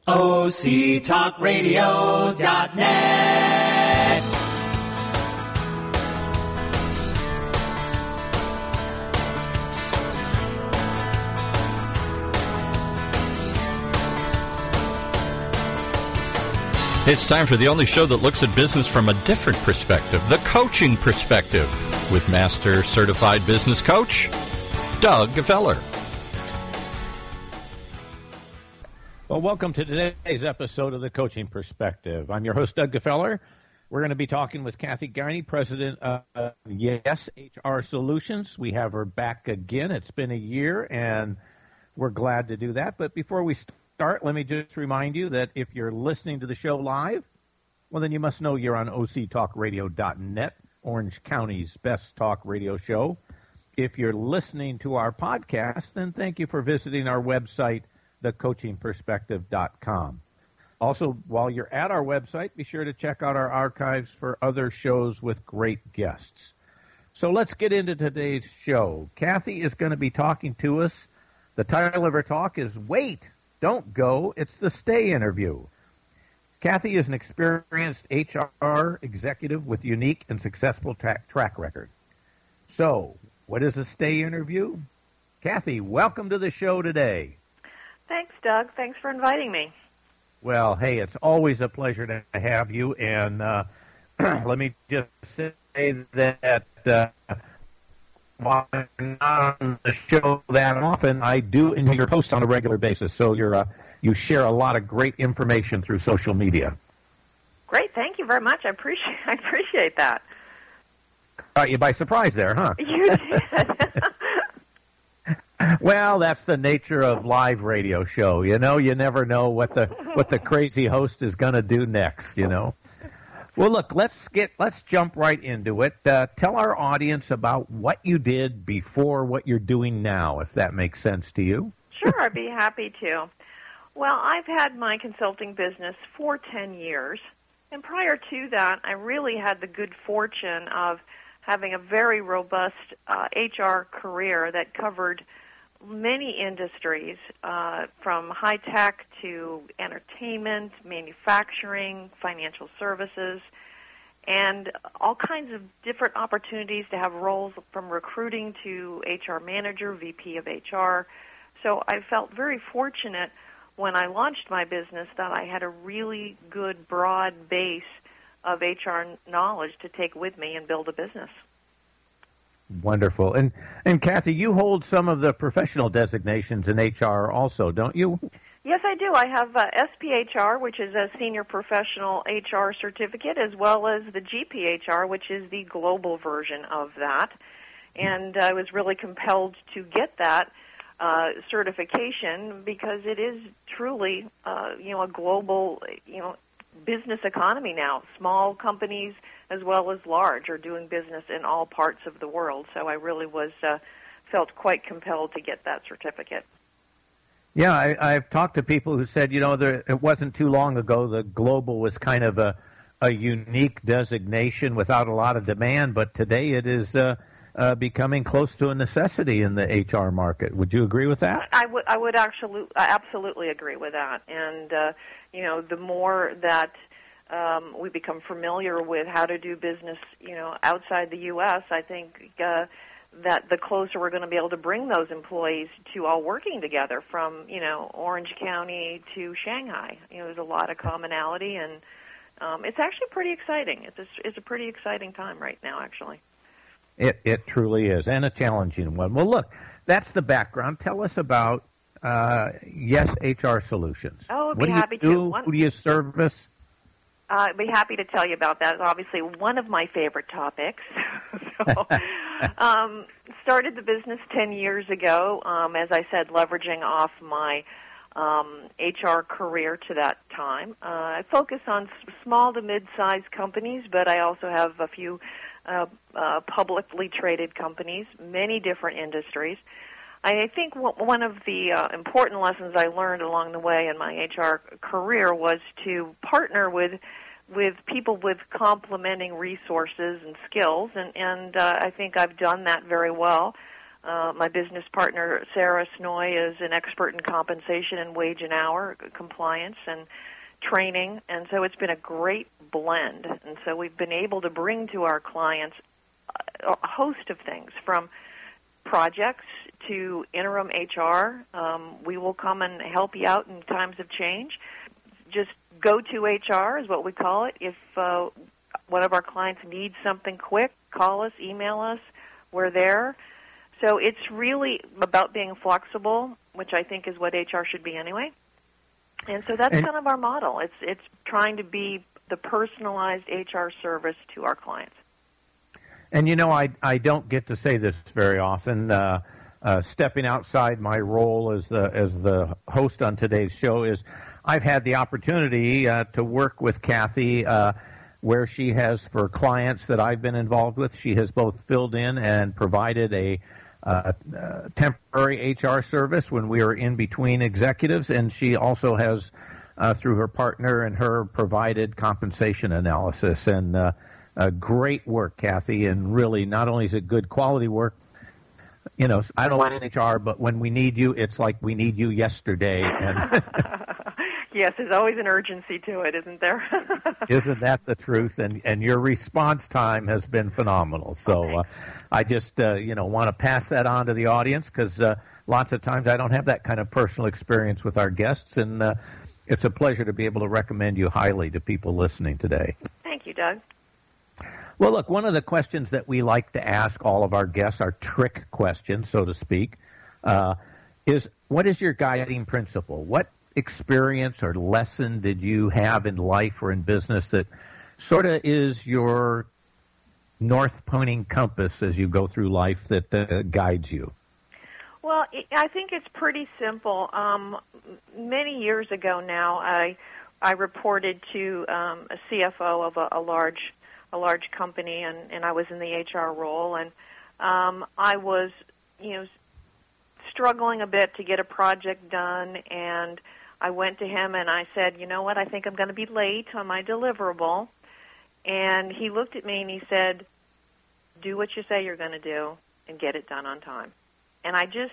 OCTalkRadio.net. It's time for the only show that looks at business from a different perspective, the coaching perspective, with Master Certified Business Coach, Doug Gefeller. Well, welcome to today's episode of The Coaching Perspective. I'm your host, Doug Gefeller. We're going to be talking with Kathy Guiney, president of Yes HR Solutions. We have her back again. It's been a year, and we're glad to do that. But before we start, let me just remind you that if you're listening to the show live, well, then you must know you're on OCTalkRadio.net, Orange County's best talk radio show. If you're listening to our podcast, then thank you for visiting our website, thecoachingperspective.com. Also, while you're at our website, be sure to check out our archives for other shows with great guests. So let's get into today's show. Kathy is going to be talking to us. The title of her talk is Wait, Don't Go, It's the Stay Interview. Kathy is an experienced HR executive with unique and successful track record. So, what is a stay interview? Kathy, welcome to the show today. Thanks, Doug. Thanks for inviting me. Well, hey, it's always a pleasure to have you. And let me just say that while I'm not on the show that often, I do enjoy your posts on a regular basis. So you share a lot of great information through social media. Great. Thank you very much. I appreciate that. Caught you by surprise there, huh? You did. Well, that's the nature of live radio show. You know, you never know what the crazy host is going to do next, you know. Well, look, let's jump right into it. Tell our audience about what you did before what you're doing now, if that makes sense to you. Sure, I'd be happy to. Well, I've had my consulting business for 10 years, and prior to that, I really had the good fortune of having a very robust HR career that covered many industries, from high-tech to entertainment, manufacturing, financial services, and all kinds of different opportunities to have roles from recruiting to HR manager, VP of HR. So I felt very fortunate when I launched my business that I had a really good, broad base of HR knowledge to take with me and build a business. Wonderful. And Kathy, you hold some of the professional designations in HR also, don't you? Yes, I do. I have SPHR, which is a Senior Professional HR Certificate, as well as the GPHR, which is the global version of that. And I was really compelled to get that certification because it is truly, a global, business economy now. Small companies as well as large are doing business in all parts of the world. So I really felt quite compelled to get that certificate. Yeah, I've talked to people who said, it wasn't too long ago the global was kind of a unique designation without a lot of demand, but today it is becoming close to a necessity in the HR market. Would you agree with that? I would absolutely agree with that. And, the more that we become familiar with how to do business, outside the U.S., I think that the closer we're going to be able to bring those employees to all working together from, Orange County to Shanghai. There's a lot of commonality, and it's actually pretty exciting. It's a pretty exciting time right now, actually. It truly is, and a challenging one. Well, look, that's the background. Tell us about Yes HR Solutions. Oh, I'd be happy to. Who do you service? I'd be happy to tell you about that. It's obviously one of my favorite topics. Started the business 10 years ago, as I said, leveraging off my HR career to that time. I focus on small to mid-sized companies, but I also have a few publicly traded companies, many different industries. I think one of the important lessons I learned along the way in my HR career was to partner with people with complementing resources and skills, and I think I've done that very well. My business partner, Sarah Snoy, is an expert in compensation and wage and hour compliance and training, and so it's been a great blend. And so we've been able to bring to our clients a host of things, from projects to interim HR. We will come and help you out in times of change. Just go to HR is what we call it. If one of our clients needs something quick, call us, email us. We're there. So it's really about being flexible, which I think is what HR should be anyway. And so that's kind of our model. It's trying to be the personalized HR service to our clients. And, I don't get to say this very often. Stepping outside my role as the host on today's show is I've had the opportunity to work with Kathy where she has, for clients that I've been involved with, she has both filled in and provided a temporary HR service when we were in between executives, and she also has, through her partner and her, provided compensation analysis. And great work, Kathy, and really not only is it good quality work, I don't like HR, but when we need you, it's like we need you yesterday. And yes, there's always an urgency to it, isn't there? Isn't that the truth? And your response time has been phenomenal. So I just, want to pass that on to the audience, because lots of times I don't have that kind of personal experience with our guests, and it's a pleasure to be able to recommend you highly to people listening today. Thank you, Doug. Well, look, one of the questions that we like to ask all of our guests, our trick question, so to speak, is what is your guiding principle? What experience or lesson did you have in life or in business that sort of is your north-pointing compass as you go through life that guides you? Well, I think it's pretty simple. Many years ago now, I reported to a CFO of a large company, and I was in the HR role, and I was, struggling a bit to get a project done, and I went to him and I said, you know what, I think I'm going to be late on my deliverable. And he looked at me and he said, do what you say you're going to do and get it done on time. And I just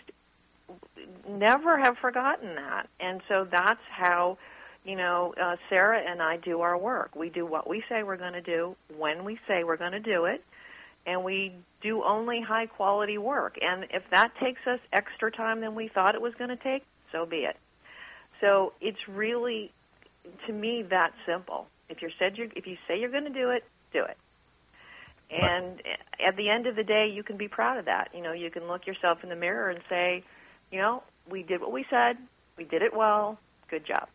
never have forgotten that. And so that's how, Sarah and I do our work. We do what we say we're going to do when we say we're going to do it, and we do only high-quality work. And if that takes us extra time than we thought it was going to take, so be it. So it's really, to me, that simple. If you say you're going to do it, do it. And at the end of the day, you can be proud of that. You can look yourself in the mirror and say, we did what we said, we did it well, good job.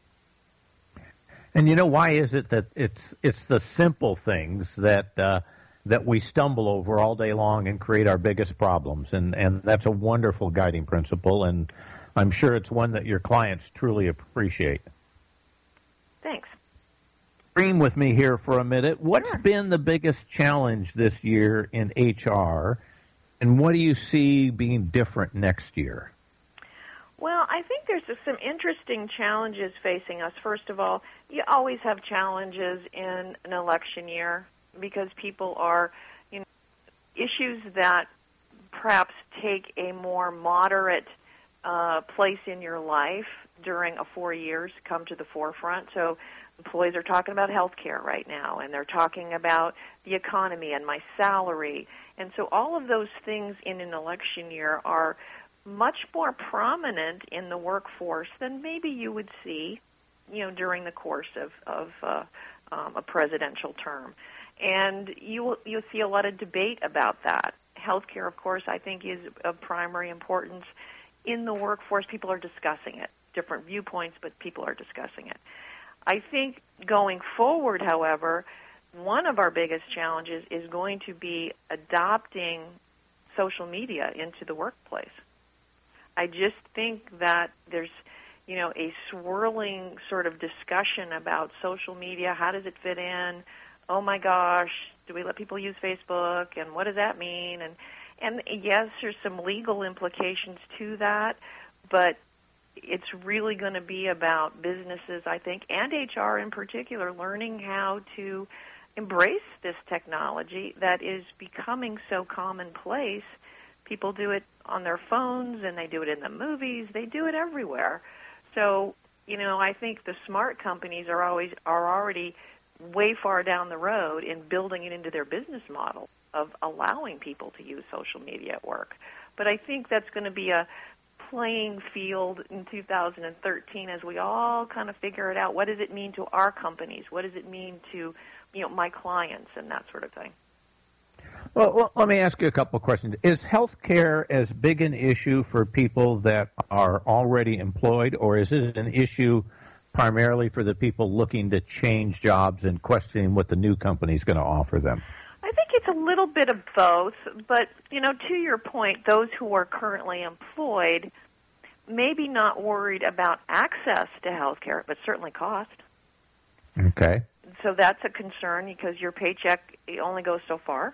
And why is it that it's the simple things that we stumble over all day long and create our biggest problems? And that's a wonderful guiding principle, and I'm sure it's one that your clients truly appreciate. Thanks. Dream with me here for a minute. What's been the biggest challenge this year in HR, and what do you see being different next year? Well, I think there's some interesting challenges facing us. First of all, you always have challenges in an election year because people are, issues that perhaps take a more moderate place in your life during 4 years come to the forefront. So employees are talking about health care right now, and they're talking about the economy and my salary. And so all of those things in an election year are much more prominent in the workforce than maybe you would see, during the course of a presidential term. And you'll see a lot of debate about that. Healthcare, of course, I think is of primary importance in the workforce. People are discussing it, different viewpoints, but people are discussing it. I think going forward, however, one of our biggest challenges is going to be adopting social media into the workplace. I just think that there's, a swirling sort of discussion about social media. How does it fit in? Oh my gosh, do we let people use Facebook? And what does that mean? And yes, there's some legal implications to that, but it's really going to be about businesses, I think, and HR in particular, learning how to embrace this technology that is becoming so commonplace. People do it on their phones, and they do it in the movies. They do it everywhere. So, I think the smart companies are already way far down the road in building it into their business model of allowing people to use social media at work. But I think that's going to be a playing field in 2013 as we all kind of figure it out. What does it mean to our companies? What does it mean to, my clients and that sort of thing? Well, let me ask you a couple of questions. Is healthcare as big an issue for people that are already employed, or is it an issue primarily for the people looking to change jobs and questioning what the new company is going to offer them? I think it's a little bit of both, but, to your point, those who are currently employed maybe not worried about access to health care, but certainly cost. Okay. So that's a concern because your paycheck only goes so far.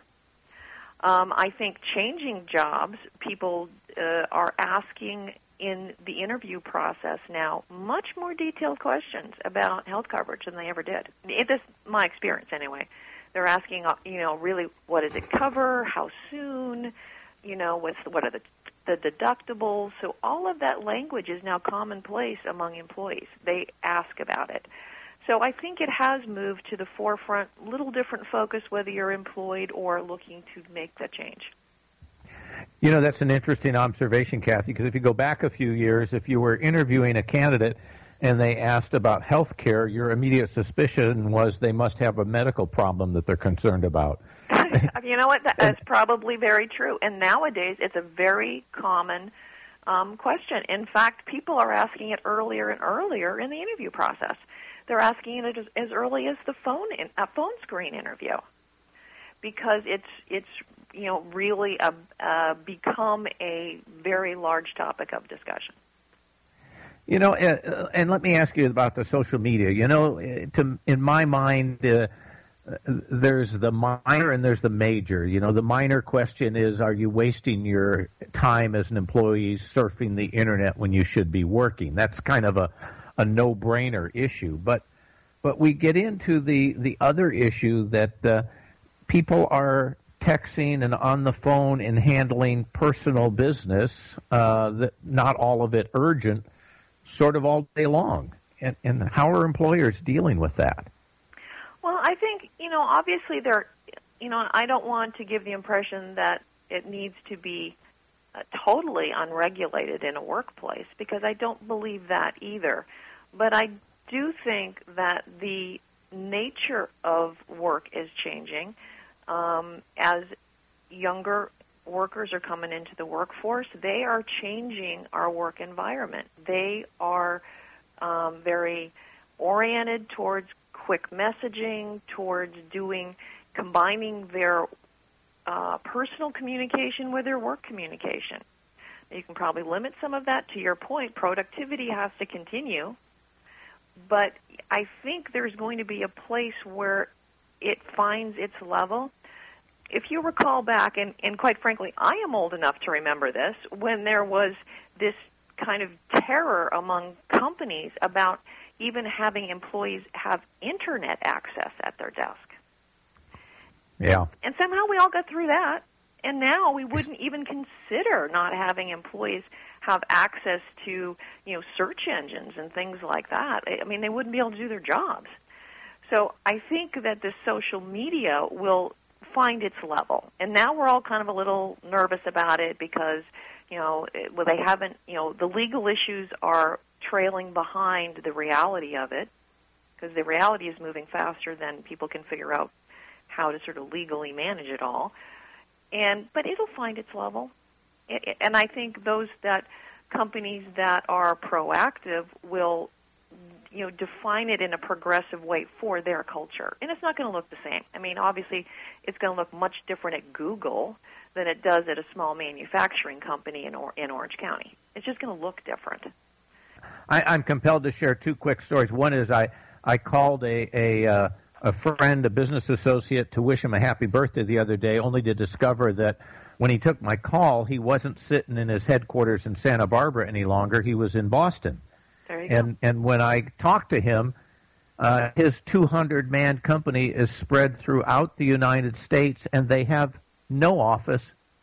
I think changing jobs, people are asking in the interview process now much more detailed questions about health coverage than they ever did. This is my experience anyway. They're asking, really, what does it cover? How soon? What are the deductibles? So all of that language is now commonplace among employees. They ask about it. So I think it has moved to the forefront, little different focus whether you're employed or looking to make the change. That's an interesting observation, Kathy, because if you go back a few years, if you were interviewing a candidate and they asked about health care, your immediate suspicion was they must have a medical problem that they're concerned about. You know what? That's probably very true. And nowadays, it's a very common question. In fact, people are asking it earlier and earlier in the interview process. They're asking it as early as the phone screen interview, because it's really become a very large topic of discussion. And let me ask you about the social media. In my mind, there's the minor and there's the major. The minor question is, are you wasting your time as an employee surfing the internet when you should be working? That's kind of a no-brainer issue. But we get into the other issue that people are texting and on the phone and handling personal business, that not all of it urgent, sort of all day long. And how are employers dealing with that? Well, I think, obviously I don't want to give the impression that it needs to be totally unregulated in a workplace, because I don't believe that either. But I do think that the nature of work is changing. As younger workers are coming into the workforce, they are changing our work environment. They are very oriented towards quick messaging, towards combining their personal communication with their work communication. You can probably limit some of that. To your point, productivity has to continue. But I think there's going to be a place where it finds its level. If you recall back, and quite frankly, I am old enough to remember this, when there was this kind of terror among companies about even having employees have Internet access at their desk. Yeah. And somehow we all got through that, and now we wouldn't even consider not having employees have access to, search engines and things like that. I mean, they wouldn't be able to do their jobs. So I think that the social media will find its level. And now we're all kind of a little nervous about it because, they haven't, the legal issues are trailing behind the reality of it, because the reality is moving faster than people can figure out how to sort of legally manage it all. But it'll find its level. And I think those companies that are proactive will, define it in a progressive way for their culture. And it's not going to look the same. I mean, obviously, it's going to look much different at Google than it does at a small manufacturing company in Orange County. It's just going to look different. I'm compelled to share two quick stories. One is I called a friend, a business associate, to wish him a happy birthday the other day, only to discover that when he took my call, he wasn't sitting in his headquarters in Santa Barbara any longer. He was in Boston. There you go. And when I talked to him, his 200-man company is spread throughout the United States, and they have no office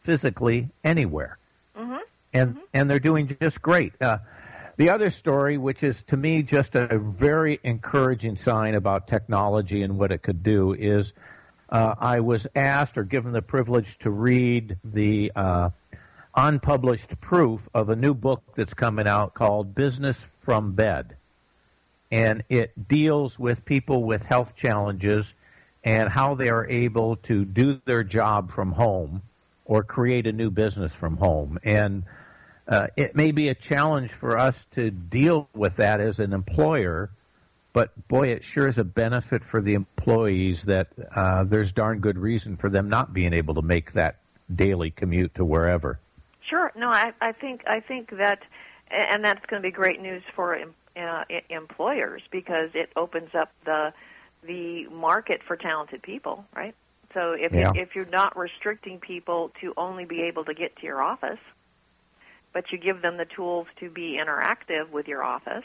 physically anywhere. And they're doing just great. The other story, which is to me just a very encouraging sign about technology and what it could do, is I was asked or given the privilege to read the unpublished proof of a new book that's coming out called Business from Bed. And it deals with people with health challenges and how they are able to do their job from home or create a new business from home. And it may be a challenge for us to deal with that as an employer, but boy, it sure is a benefit for the employees that there's darn good reason for them not being able to make that daily commute to wherever. Sure. No, I think that, and that's going to be great news for employers, because it opens up the market for talented people, right? So if you're not restricting people to only be able to get to your office, but you give them the tools to be interactive with your office,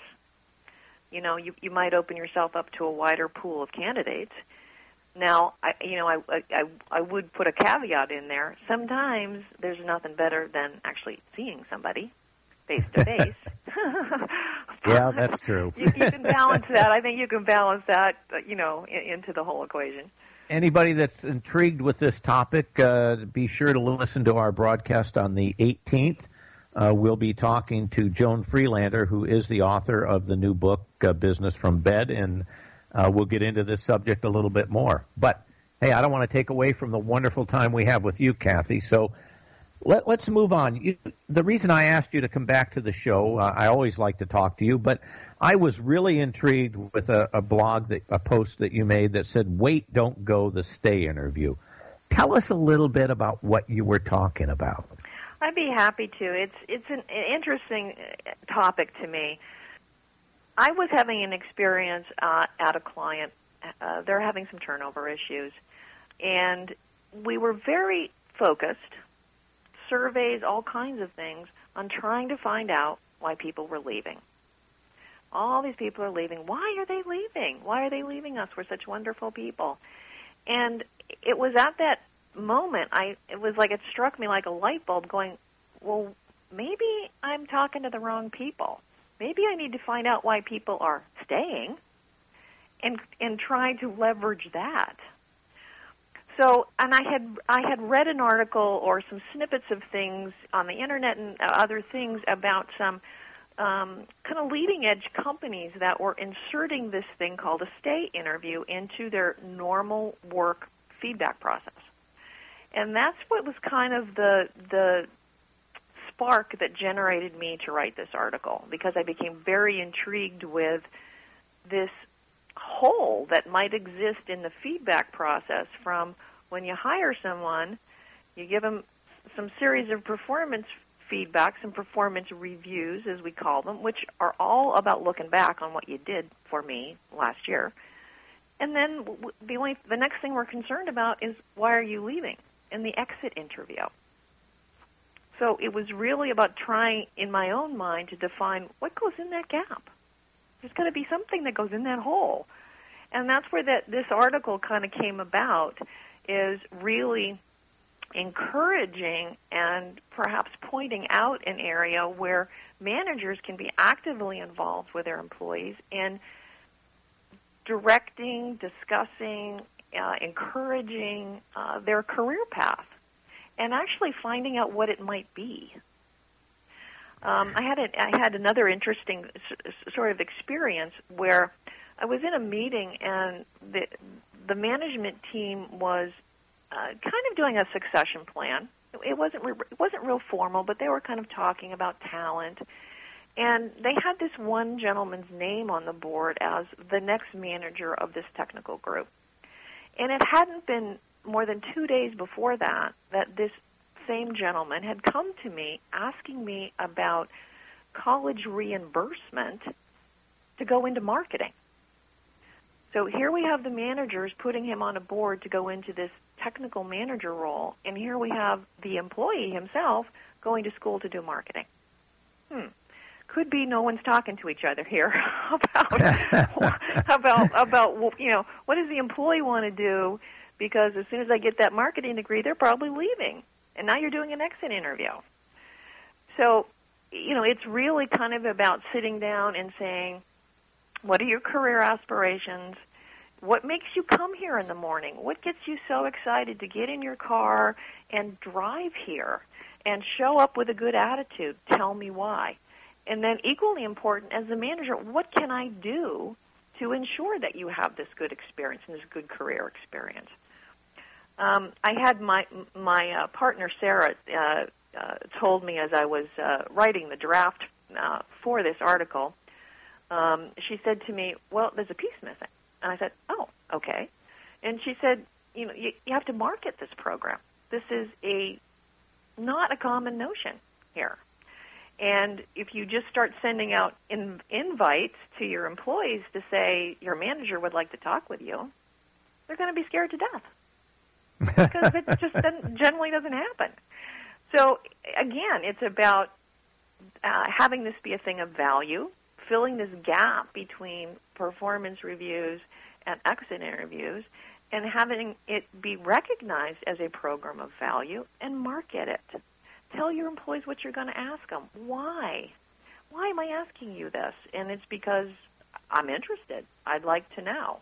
you might open yourself up to a wider pool of candidates. Now, I would put a caveat in there. Sometimes there's nothing better than actually seeing somebody face to face. Yeah, that's true. You can balance that. I think you can balance that, into the whole equation. Anybody that's intrigued with this topic, be sure to listen to our broadcast on the 18th. We'll be talking to Joan Freelander, who is the author of the new book, Business from Bed, and we'll get into this subject a little bit more. But, hey, I don't want to take away from the wonderful time we have with you, Kathy, so let's move on. The reason I asked you to come back to the show, I always like to talk to you, but I was really intrigued with a post that you made that said, "Wait, don't go, the stay interview." Tell us a little bit about what you were talking about. I'd be happy to. It's an interesting topic to me. I was having an experience at a client. They're having some turnover issues, and we were very focused, surveys, all kinds of things, on trying to find out why people were leaving. All these people are leaving. Why are they leaving? Why are they leaving us? We're such wonderful people. And it was at that moment, it was like it struck me like a light bulb going, well, maybe I'm talking to the wrong people. Maybe I need to find out why people are staying and try to leverage that. So, and I had read an article or some snippets of things on the internet and other things about some kind of leading-edge companies that were inserting this thing called a stay interview into their normal work feedback process. And that's what was kind of the spark that generated me to write this article, because I became very intrigued with this hole that might exist in the feedback process from when you hire someone, you give them some series of performance feedback, some performance reviews, as we call them, which are all about looking back on what you did for me last year. And then the next thing we're concerned about is, why are you leaving? In the exit interview. So it was really about trying, in my own mind, to define what goes in that gap. There's got to be something that goes in that hole. And that's where this article kind of came about, is really encouraging and perhaps pointing out an area where managers can be actively involved with their employees in directing, discussing, encouraging their career path, and actually finding out what it might be. I had another interesting sort of experience where I was in a meeting, and the management team was kind of doing a succession plan. It wasn't real formal, but they were kind of talking about talent. And they had this one gentleman's name on the board as the next manager of this technical group. And it hadn't been more than 2 days before that this same gentleman had come to me asking me about college reimbursement to go into marketing. So here we have the managers putting him on a board to go into this technical manager role, and here we have the employee himself going to school to do marketing. Could be no one's talking to each other here about what does the employee want to do, because as soon as I get that marketing degree, they're probably leaving. And now you're doing an exit interview. So, it's really kind of about sitting down and saying, what are your career aspirations? What makes you come here in the morning? What gets you so excited to get in your car and drive here and show up with a good attitude? Tell me why. And then equally important, as the manager, what can I do to ensure that you have this good experience and this good career experience? I had my partner, Sarah, told me as I was writing the draft for this article, she said to me, well, there's a piece missing. And I said, oh, okay. And she said, you have to market this program. This is not a common notion here. And if you just start sending out invites to your employees to say your manager would like to talk with you, they're going to be scared to death because it just generally doesn't happen. So, again, it's about having this be a thing of value, filling this gap between performance reviews and exit interviews, and having it be recognized as a program of value and market it. Tell your employees what you're going to ask them. Why? Why am I asking you this? And it's because I'm interested. I'd like to know.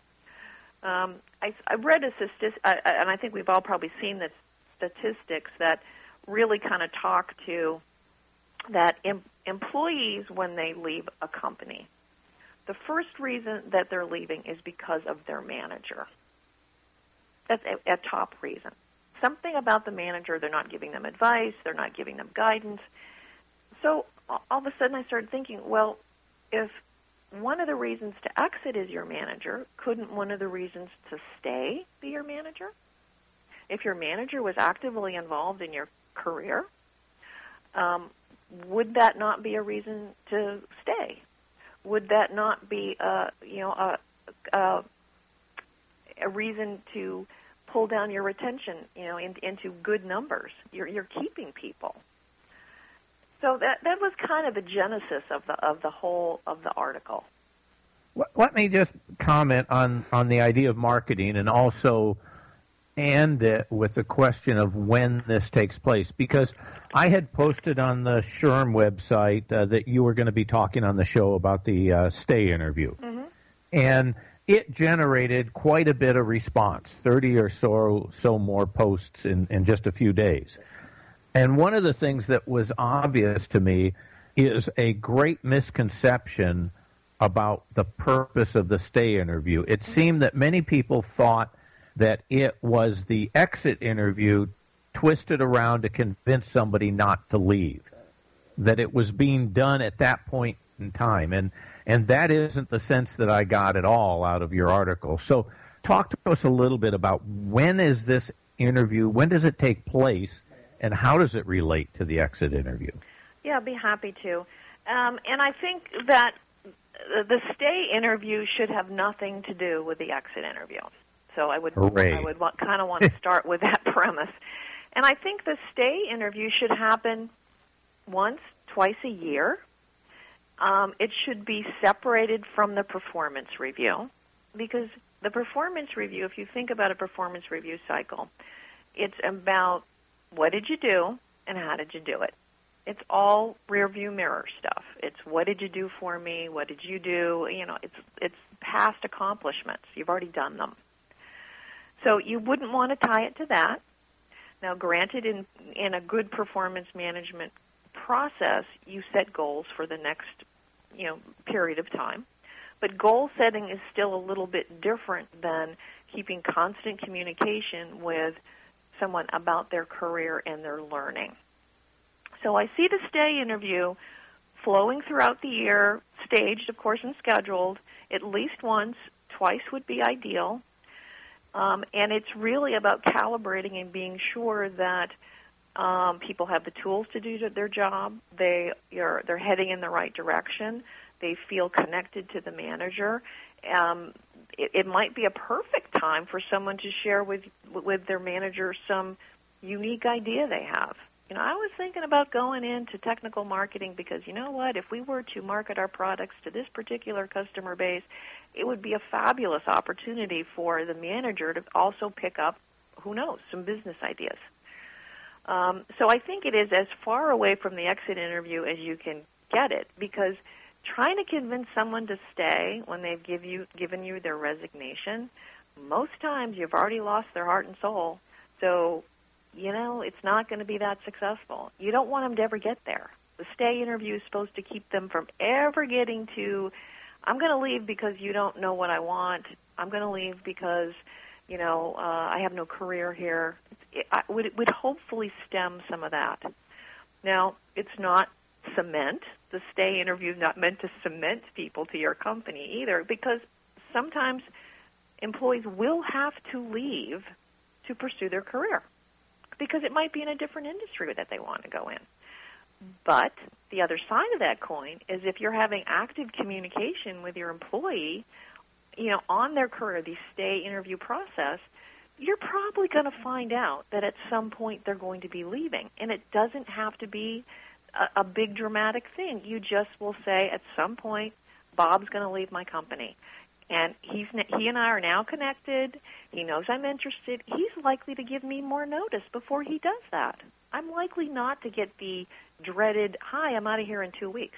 I read a statistic, and I think we've all probably seen the statistics that really kind of talk to that employees, when they leave a company, the first reason that they're leaving is because of their manager. That's a top reason. Something about the manager, they're not giving them advice, they're not giving them guidance. So all of a sudden I started thinking, well, if one of the reasons to exit is your manager, couldn't one of the reasons to stay be your manager? If your manager was actively involved in your career, would that not be a reason to stay? Would that not be a reason to pull down your retention, into good numbers? You're keeping people. So that was kind of the genesis of the whole of the article. Let me just comment on the idea of marketing and also end it with the question of when this takes place, because I had posted on the SHRM website that you were going to be talking on the show about the stay interview. Mm-hmm. And it generated quite a bit of response, 30 or so more posts in just a few days. And one of the things that was obvious to me is a great misconception about the purpose of the stay interview. It seemed that many people thought that it was the exit interview twisted around to convince somebody not to leave, that it was being done at that point in time. And that isn't the sense that I got at all out of your article. So talk to us a little bit about when is this interview, when does it take place, and how does it relate to the exit interview? Yeah, I'd be happy to. And I think that the stay interview should have nothing to do with the exit interview. So I would kind of want to start with that premise. And I think the stay interview should happen once, twice a year. It should be separated from the performance review, because the performance review, if you think about a performance review cycle, it's about what did you do and how did you do it. It's all rear view mirror stuff. It's what did you do for me, what did you do, it's past accomplishments. You've already done them. So you wouldn't want to tie it to that. Now, granted, in a good performance management process, you set goals for the next, period of time. But goal setting is still a little bit different than keeping constant communication with someone about their career and their learning. So I see the stay interview flowing throughout the year, staged, of course, and scheduled, at least once. Twice would be ideal. And it's really about calibrating and being sure that people have the tools to do their job. They're heading in the right direction. They feel connected to the manager. It might be a perfect time for someone to share with their manager some unique idea they have. I was thinking about going into technical marketing because, you know what, if we were to market our products to this particular customer base, it would be a fabulous opportunity for the manager to also pick up, who knows, some business ideas. So I think it is as far away from the exit interview as you can get it, because trying to convince someone to stay when they've given you their resignation, most times you've already lost their heart and soul. So, it's not going to be that successful. You don't want them to ever get there. The stay interview is supposed to keep them from ever getting to, I'm going to leave because you don't know what I want. I'm going to leave because, I have no career here. It would hopefully stem some of that. Now, it's not cement. The stay interview is not meant to cement people to your company either, because sometimes employees will have to leave to pursue their career because it might be in a different industry that they want to go in. But the other side of that coin is if you're having active communication with your employee, on their career, the stay interview process, you're probably going to find out that at some point they're going to be leaving. And it doesn't have to be a big dramatic thing. You just will say at some point, Bob's going to leave my company. And he and I are now connected. He knows I'm interested. He's likely to give me more notice before he does that. I'm likely not to get the dreaded, hi, I'm out of here in 2 weeks.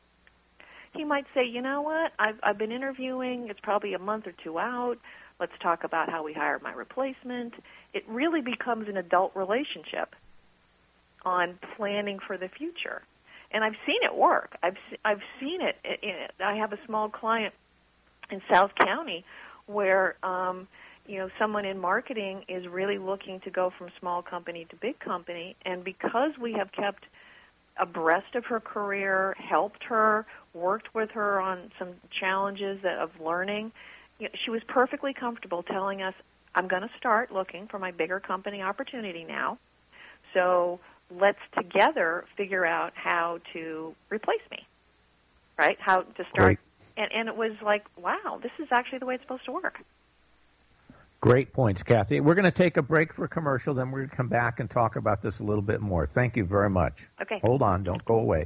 He might say, you know what, I've been interviewing. It's probably a month or two out. Let's talk about how we hire my replacement. It really becomes an adult relationship on planning for the future. And I've seen it work. I've seen it. I have a small client in South County where, someone in marketing is really looking to go from small company to big company. And because we have kept abreast of her career, helped her, worked with her on some challenges of learning, she was perfectly comfortable telling us, I'm going to start looking for my bigger company opportunity now. So let's together figure out how to replace me, right? How to start. Great. And it was like, wow, this is actually the way it's supposed to work. Great points, Kathy. We're going to take a break for commercial, then we're going to come back and talk about this a little bit more. Thank you very much. Okay. Hold on. Don't go away.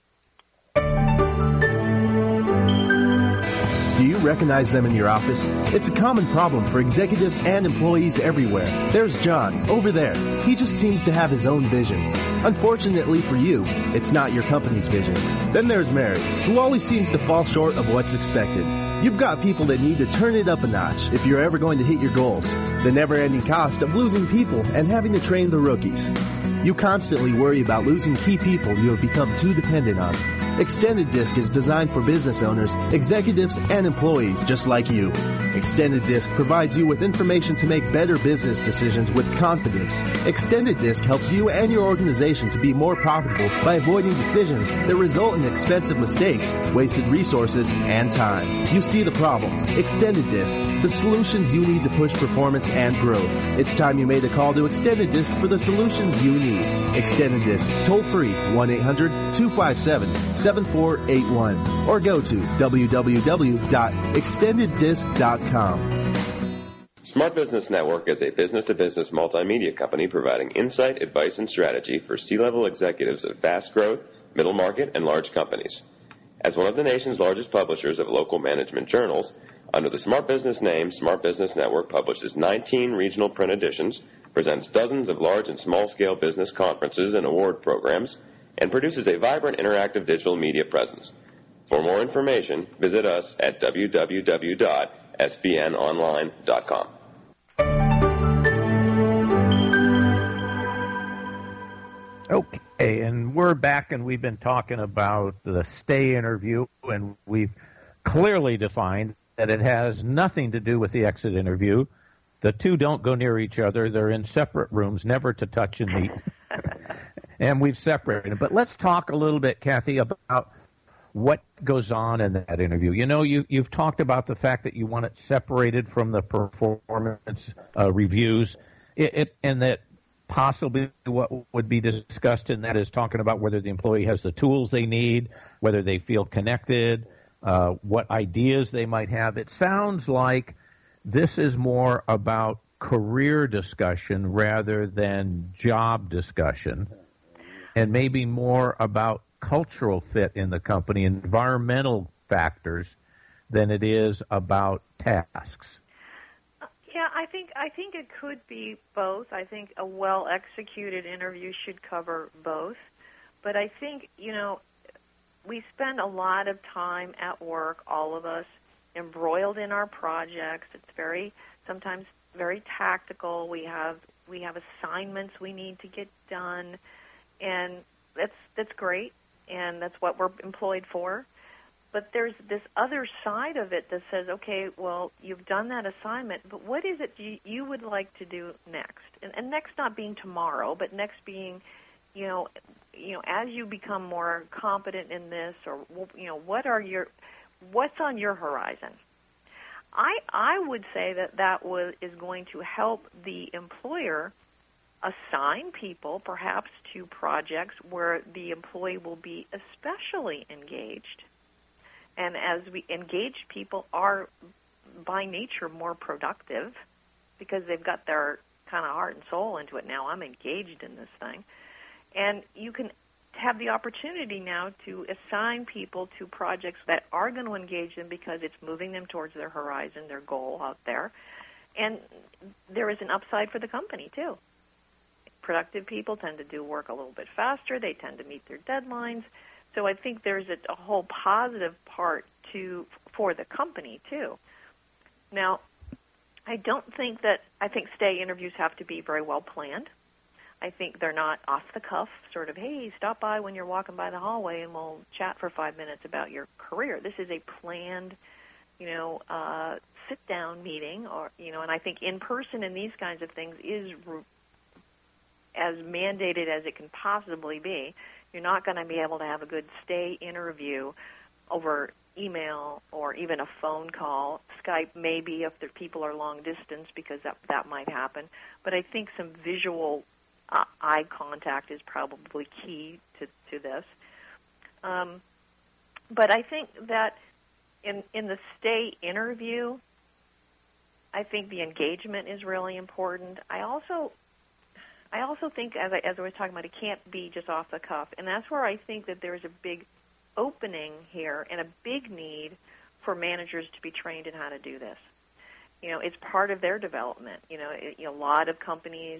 Do you recognize them in your office? It's a common problem for executives and employees everywhere. There's John, over there. He just seems to have his own vision. Unfortunately for you, it's not your company's vision. Then there's Mary, who always seems to fall short of what's expected. You've got people that need to turn it up a notch if you're ever going to hit your goals. The never-ending cost of losing people and having to train the rookies. You constantly worry about losing key people you have become too dependent on. Extended Disc is designed for business owners, executives, and employees just like you. Extended Disc provides you with information to make better business decisions with confidence. Extended Disc helps you and your organization to be more profitable by avoiding decisions that result in expensive mistakes, wasted resources, and time. You see the problem. Extended Disc, the solutions you need to push performance and growth. It's time you made a call to Extended Disc for the solutions you need. Extended Disc, toll free, 1-800-257-7481, or go to www.extendeddisc.com. Smart Business Network is a business-to-business multimedia company providing insight, advice, and strategy for C-level executives of fast-growth, middle-market, and large companies. As one of the nation's largest publishers of local management journals, under the Smart Business name, Smart Business Network publishes 19 regional print editions, presents dozens of large and small-scale business conferences and award programs, and produces a vibrant interactive digital media presence. For more information, visit us at www.sbnonline.com. Okay, and we're back, and we've been talking about the stay interview, and we've clearly defined that it has nothing to do with the exit interview. The two don't go near each other. They're in separate rooms, never to touch and meet. And we've separated. But let's talk a little bit, Kathy, about what goes on in that interview. You've talked about the fact that you want it separated from the performance reviews, and that possibly what would be discussed in that is talking about whether the employee has the tools they need, whether they feel connected, what ideas they might have. It sounds like this is more about career discussion rather than job discussion, and maybe more about cultural fit in the company, environmental factors, than it is about tasks. Yeah, I think it could be both. I think a well-executed interview should cover both. But I think, we spend a lot of time at work, all of us, embroiled in our projects. It's sometimes very tactical. We have assignments we need to get done, and that's great, and that's what we're employed for. But there's this other side of it that says, okay, well, you've done that assignment, but what is it you would like to do next? And next not being tomorrow, but next being, as you become more competent in this, or what's on your horizon? I would say that is going to help the employer assign people perhaps to projects where the employee will be especially engaged. And as we engaged people are by nature more productive because they've got their kind of heart and soul into it. Now I'm engaged in this thing. And you can have the opportunity now to assign people to projects that are going to engage them because it's moving them towards their horizon, their goal out there. And there is an upside for the company, too. Productive people tend to do work a little bit faster. They tend to meet their deadlines. So I think there's a whole positive part for the company, too. Now, I think stay interviews have to be very well planned. I think they're not off the cuff, sort of, hey, stop by when you're walking by the hallway and we'll chat for 5 minutes about your career. This is a planned, sit-down meeting, and I think in person in these kinds of things is as mandated as it can possibly be. You're not going to be able to have a good stay interview over email or even a phone call. Skype maybe if the people are long distance because that might happen. But I think some visual eye contact is probably key to this. But I think that in the stay interview, I think the engagement is really important. I also think, as I was talking about, it can't be just off the cuff. And that's where I think that there's a big opening here and a big need for managers to be trained in how to do this. It's part of their development. A lot of companies,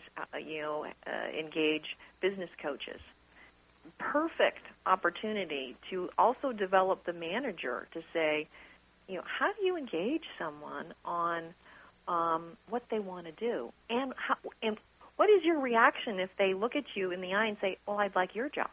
engage business coaches. Perfect opportunity to also develop the manager to say, how do you engage someone on what they want to do, and what is your reaction if they look at you in the eye and say, well, I'd like your job?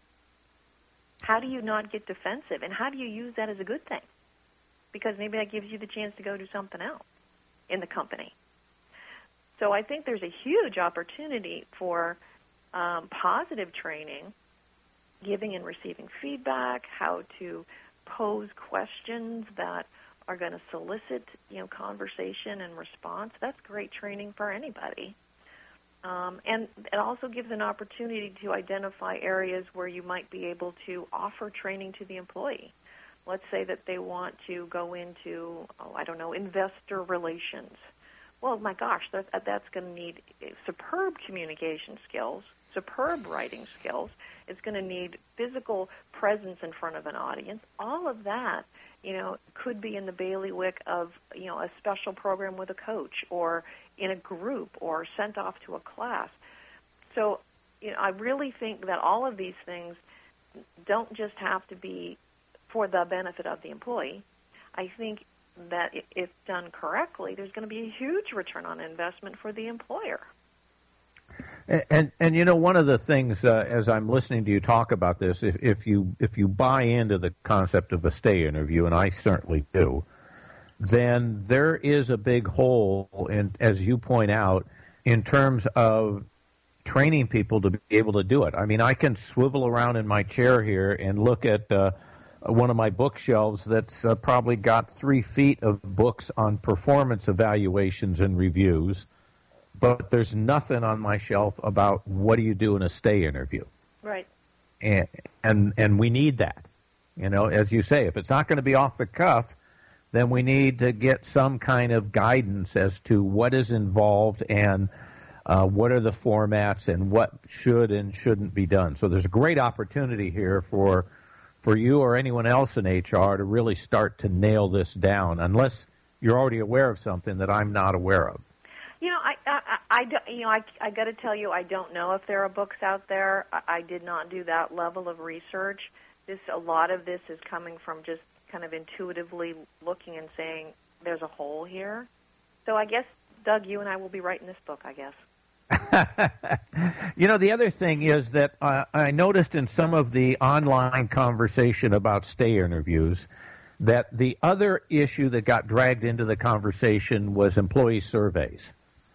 How do you not get defensive, and how do you use that as a good thing? Because maybe that gives you the chance to go do something else in the company. So I think there's a huge opportunity for positive training, giving and receiving feedback, how to pose questions that are going to solicit, conversation and response. That's great training for anybody. And it also gives an opportunity to identify areas where you might be able to offer training to the employee. Let's say that they want to go into, investor relations. Well, my gosh, that's going to need superb communication skills, superb writing skills. It's going to need physical presence in front of an audience. All of that, could be in the bailiwick of, a special program with a coach or in a group or sent off to a class. So, I really think that all of these things don't just have to be for the benefit of the employee. I think that if done correctly, there's going to be a huge return on investment for the employer. And one of the things as I'm listening to you talk about this, if you buy into the concept of a stay interview, and I certainly do, then there is a big hole, as you point out, in terms of training people to be able to do it. I mean, I can swivel around in my chair here and look at one of my bookshelves that's probably got 3 feet of books on performance evaluations and reviews, but there's nothing on my shelf about what do you do in a stay interview. Right. And we need that. As you say, if it's not going to be off the cuff, then we need to get some kind of guidance as to what is involved and what are the formats and what should and shouldn't be done. So there's a great opportunity here for you or anyone else in HR to really start to nail this down, unless you're already aware of something that I'm not aware of. I got to tell you, I don't know if there are books out there. I did not do that level of research. A lot of this is coming from just kind of intuitively looking and saying, there's a hole here. So I guess, Doug, you and I will be writing this book, I guess. The other thing is that I noticed in some of the online conversation about stay interviews that the other issue that got dragged into the conversation was employee surveys.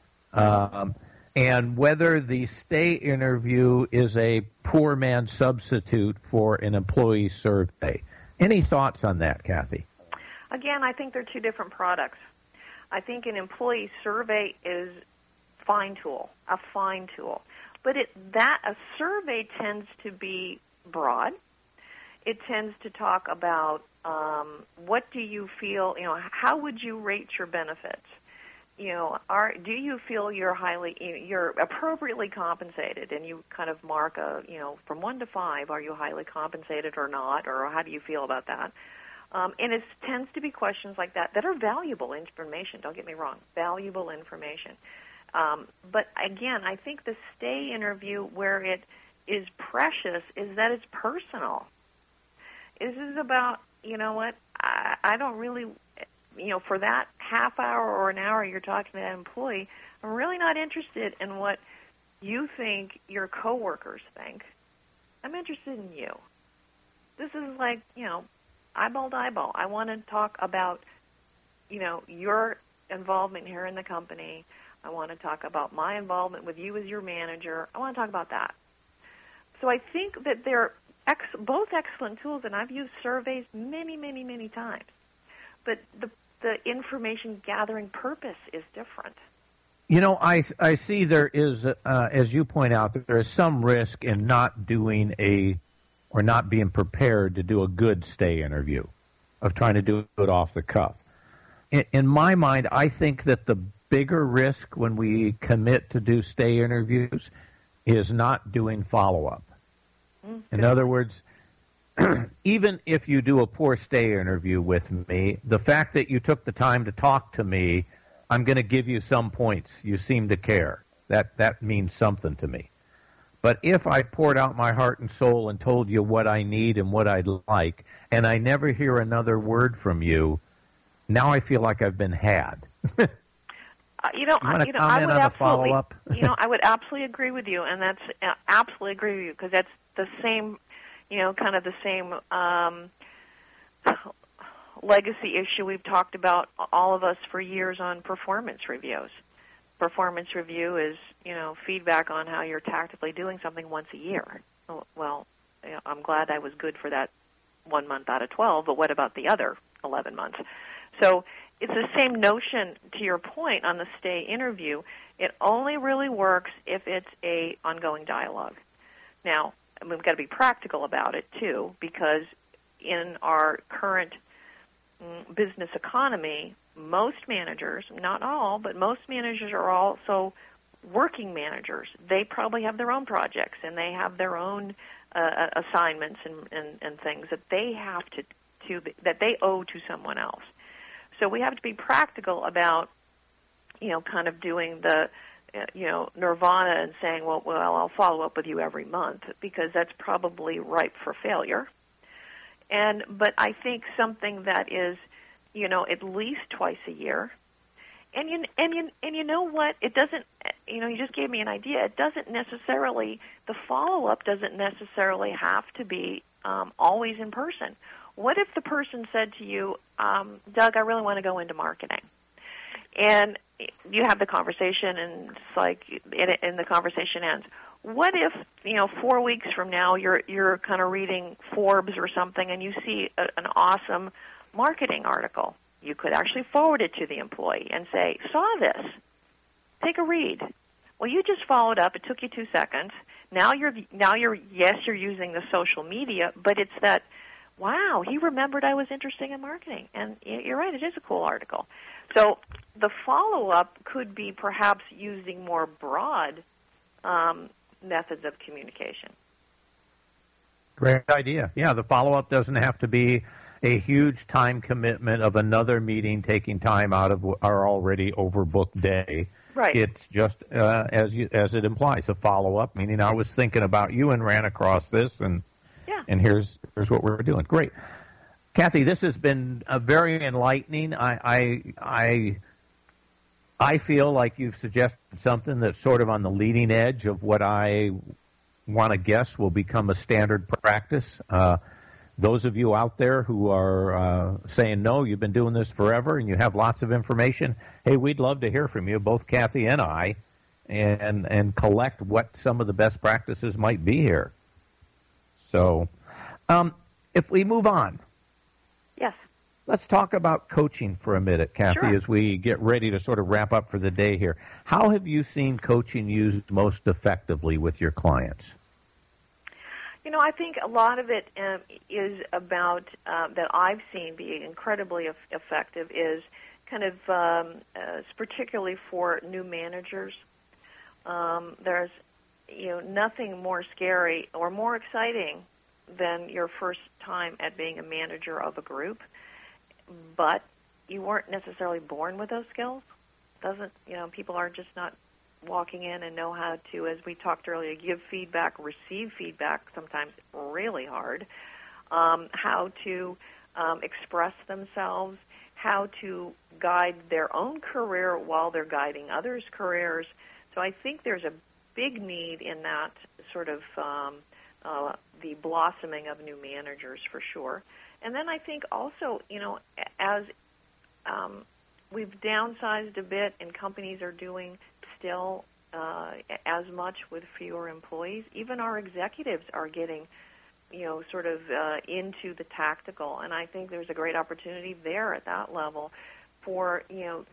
And whether the stay interview is a poor man's substitute for an employee survey. Any thoughts on that, Kathy? Again, I think they're two different products. I think an employee survey is a fine tool. But a survey tends to be broad. It tends to talk about what do you feel, how would you rate your benefits? Do you feel you're appropriately compensated? And you kind of mark from 1 to 5, are you highly compensated or not, or how do you feel about that? And it tends to be questions like that are valuable information. Don't get me wrong, valuable information. But again, I think the stay interview where it is precious is that it's personal. This is about, I don't really, for that half hour or an hour you're talking to that employee, I'm really not interested in what you think your coworkers think. I'm interested in you. This is like, eyeball to eyeball. I want to talk about, your involvement here in the company. I want to talk about my involvement with you as your manager. I want to talk about that. So I think that they're both excellent tools, and I've used surveys many, many, many times. But the information gathering purpose is different. I see there is, as you point out, there is some risk in not doing or not being prepared to do a good stay interview, of trying to do it off the cuff. In my mind, I think that the bigger risk when we commit to do stay interviews is not doing follow-up. In other words, even if you do a poor stay interview with me, the fact that you took the time to talk to me, I'm going to give you some points. You seem to care. That means something to me. But if I poured out my heart and soul and told you what I need and what I'd like, and I never hear another word from you, now I feel like I've been had. Follow-up? I would absolutely agree with you, and that's absolutely agree with you, because that's the same, kind of the same legacy issue we've talked about, all of us, for years on performance reviews. Performance review is, feedback on how you're tactically doing something once a year. Well, I'm glad I was good for that 1 month out of 12, but what about the other 11 months? So it's the same notion, to your point, on the stay interview. It only really works if it's a ongoing dialogue. Now, we've got to be practical about it, too, because in our current business economy, most managers, not all, but most managers are also working managers. They probably have their own projects, and they have their own assignments and things that they have to that they owe to someone else. So we have to be practical about, kind of doing the, nirvana and saying, well, I'll follow up with you every month, because that's probably ripe for failure. But I think something that is, at least twice a year. And you know what? It doesn't, you just gave me an idea. It doesn't necessarily, the follow-up doesn't necessarily have to be always in person. What if the person said to you, Doug, I really want to go into marketing? And you have the conversation, and it's like, and the conversation ends. What if, 4 weeks from now, you're kind of reading Forbes or something, and you see an awesome marketing article? You could actually forward it to the employee and say, saw this. Take a read. Well, you just followed up. It took you 2 seconds. Now you're using the social media, but it's that, wow, he remembered I was interested in marketing. And you're right, it is a cool article. So the follow-up could be perhaps using more broad methods of communication. Great idea. Yeah, the follow-up doesn't have to be a huge time commitment of another meeting taking time out of our already overbooked day. Right. It's just, as it implies, a follow-up, meaning I was thinking about you and ran across this, and here's what we're doing. Great. Kathy, this has been very enlightening. I feel like you've suggested something that's sort of on the leading edge of what I want to guess will become a standard practice. Those of you out there who are saying, no, you've been doing this forever and you have lots of information, hey, we'd love to hear from you, both Kathy and I, and collect what some of the best practices might be here. So if we move on. Yes. Let's talk about coaching for a minute, Kathy, Sure. as we get ready to sort of wrap up for the day here. How have you seen coaching used most effectively with your clients? I think a lot of it is about, that I've seen be incredibly effective, is kind of particularly for new managers. There's nothing more scary or more exciting than your first time at being a manager of a group, but you weren't necessarily born with those skills. People are just not walking in and know how to, as we talked earlier, give feedback, receive feedback, sometimes really hard, how to express themselves, how to guide their own career while they're guiding others' careers. So I think there's a big need in that sort of the blossoming of new managers for sure. And then I think also, as we've downsized a bit and companies are doing still as much with fewer employees, even our executives are getting, sort of into the tactical. And I think there's a great opportunity there at that level for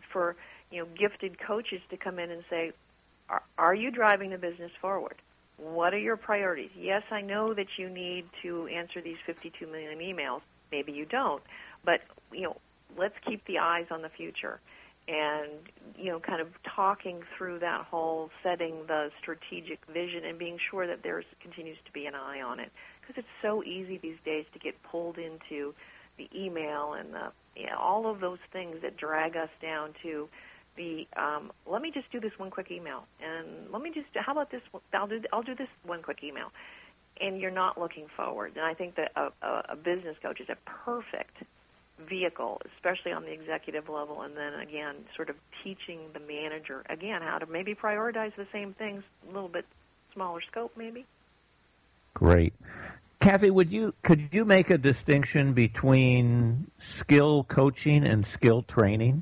gifted coaches to come in and say, are you driving the business forward? What are your priorities? Yes, I know that you need to answer these 52 million emails. Maybe you don't. But, let's keep the eyes on the future. And, kind of talking through that whole setting the strategic vision and being sure that there continues to be an eye on it. Because it's so easy these days to get pulled into the email and all of those things that drag us down to the, let me just do this one quick email. And how about this? I'll do this one quick email. And you're not looking forward. And I think that a business coach is a perfect vehicle, especially on the executive level, and then again sort of teaching the manager again how to maybe prioritize the same things, a little bit smaller scope maybe. Great. Kathy, could you make a distinction between skill coaching and skill training?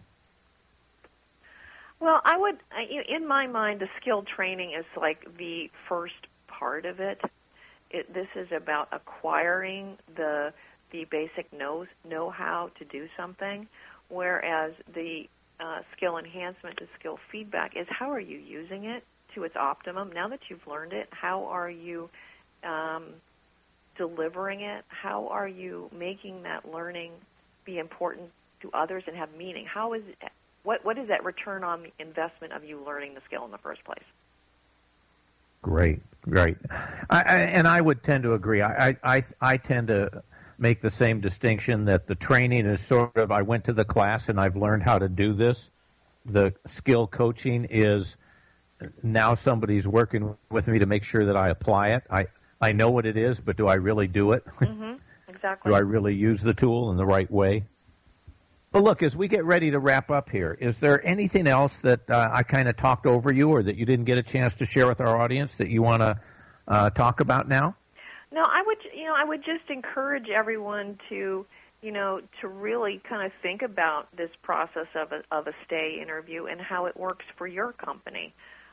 Well, I would, in my mind, the skill training is like the first part of it. This is about acquiring the basic know-how to do something, whereas the skill enhancement, the skill feedback is how are you using it to its optimum? Now that you've learned it, how are you delivering it? How are you making that learning be important to others and have meaning? What is that return on the investment of you learning the skill in the first place? Great. I would tend to agree. I tend to make the same distinction that the training is sort of, I went to the class and I've learned how to do this. The skill coaching is now somebody's working with me to make sure that I apply it. I know what it is, but do I really do it? Mm-hmm. Exactly. Do I really use the tool in the right way? But look, as we get ready to wrap up here, is there anything else that I kind of talked over you or that you didn't get a chance to share with our audience that you want to talk about now? No, I would just encourage everyone to really kind of think about this process of a stay interview and how it works for your company,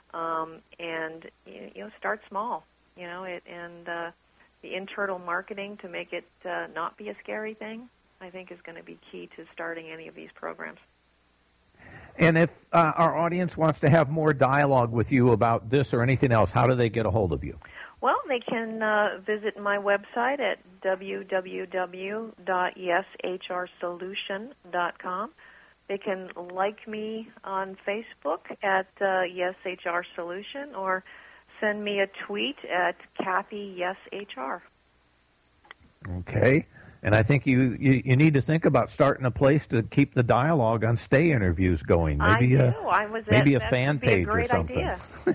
and start small, and the internal marketing to make it not be a scary thing, I think is going to be key to starting any of these programs. And if our audience wants to have more dialogue with you about this or anything else, how do they get a hold of you? Well, they can visit my website at www.yesHRsolution.com. They can like me on Facebook at YesHRSolution or send me a tweet at KathyYesHR. Okay. And I think you need to think about starting a place to keep the dialogue on stay interviews going. Maybe a fan page or something.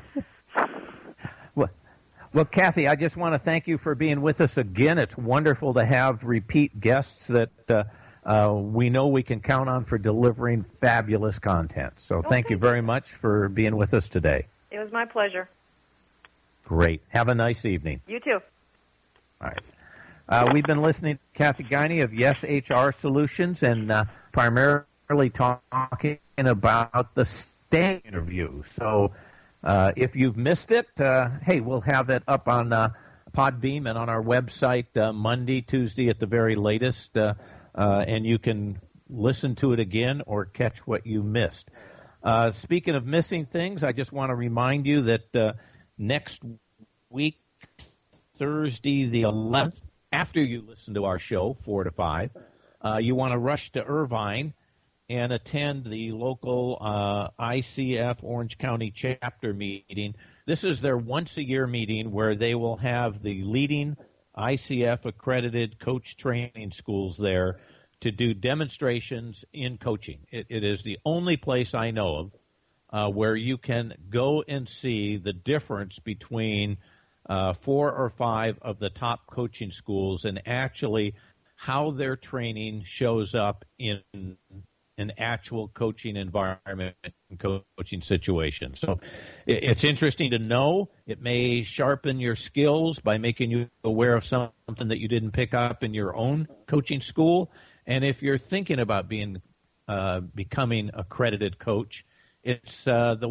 Well, Kathy, I just want to thank you for being with us again. It's wonderful to have repeat guests that we know we can count on for delivering fabulous content. So thank you very much for being with us today. It was my pleasure. Great. Have a nice evening. You too. All right. We've been listening to Kathy Guiney of Yes HR Solutions and primarily talking about the stay interview. So if you've missed it, hey, we'll have it up on Podbeam and on our website Monday, Tuesday at the very latest, and you can listen to it again or catch what you missed. Speaking of missing things, I just want to remind you that next week, Thursday the 11th, after you listen to our show, 4 to 5, you want to rush to Irvine and attend the local ICF Orange County chapter meeting. This is their once-a-year meeting where they will have the leading ICF-accredited coach training schools there to do demonstrations in coaching. It is the only place I know of where you can go and see the difference between 4 or 5 of the top coaching schools and actually how their training shows up in an actual coaching environment and coaching situation. So it's interesting to know. It may sharpen your skills by making you aware of something that you didn't pick up in your own coaching school. And if you're thinking about becoming an accredited coach, it's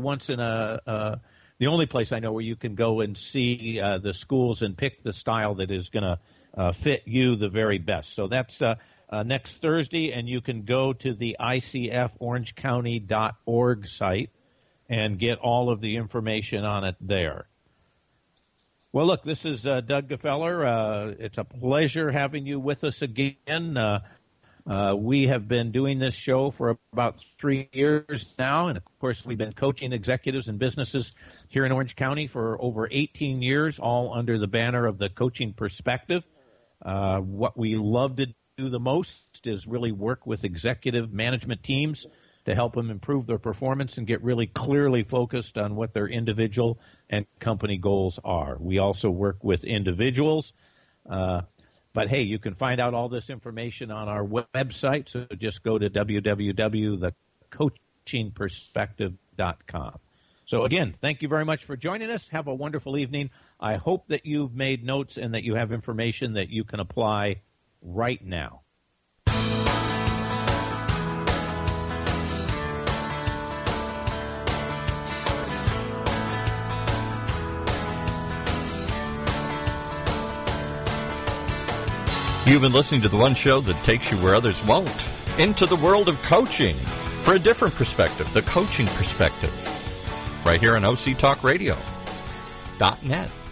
the only place I know where you can go and see the schools and pick the style that is going to fit you the very best. So that's next Thursday, and you can go to the icforangecounty.org site and get all of the information on it there. Well, look, this is Doug Gefeller. It's a pleasure having you with us again. We have been doing this show for about 3 years now, and of course we've been coaching executives and businesses here in Orange County for over 18 years, all under the banner of the Coaching Perspective. What we love to do the most is really work with executive management teams to help them improve their performance and get really clearly focused on what their individual and company goals are. We also work with individuals. But, hey, you can find out all this information on our website, so just go to www.thecoachingperspective.com. So, again, thank you very much for joining us. Have a wonderful evening. I hope that you've made notes and that you have information that you can apply right now. You've been listening to the one show that takes you where others won't, into the world of coaching for a different perspective, the Coaching Perspective, right here on OCTalkRadio.net.